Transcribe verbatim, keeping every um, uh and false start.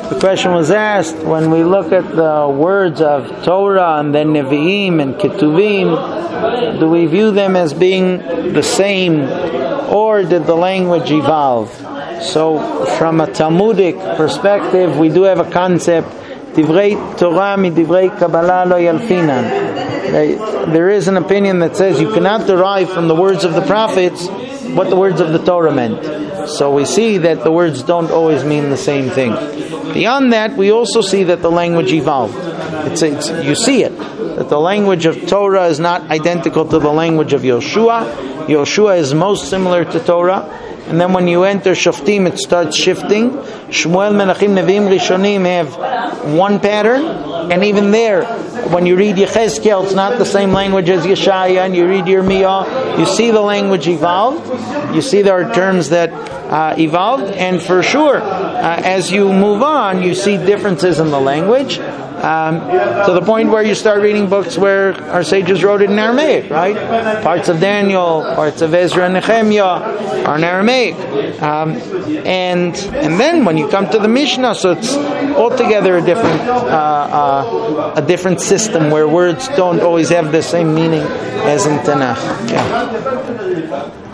The question was asked, when we look at the words of Torah and then Nevi'im and Ketuvim, do we view them as being the same, or did the language evolve? So from a Talmudic perspective, we do have a concept, Divrei Torah mi Divrei Kabbalah lo yalfinan. There is an opinion that says you cannot derive from the words of the prophets what the words of the Torah meant. So we see that the words don't always mean the same thing. Beyond that, we also see that the language evolved. It's, it's, you see it, that the language of Torah is not identical to the language of Yoshua. Yoshua is most similar to Torah. And then when you enter Shoftim, it starts shifting. Shmuel, Menachim, Nevi'im, Rishonim have one pattern. And even there, when you read Yechezkel, it's not the same language as Yeshaya. And you read Yirmiyah, you see the language evolved. You see there are terms that uh, evolved. And for sure, uh, as you move on, you see differences in the language. Um, to the point where you start reading books where our sages wrote it in Aramaic, right? Parts of Daniel, parts of Ezra and Nehemiah are in Aramaic. Um, and and then when you come to the Mishnah, so it's altogether a different uh, uh, a different system where words don't always have the same meaning as in Tanakh. Yeah.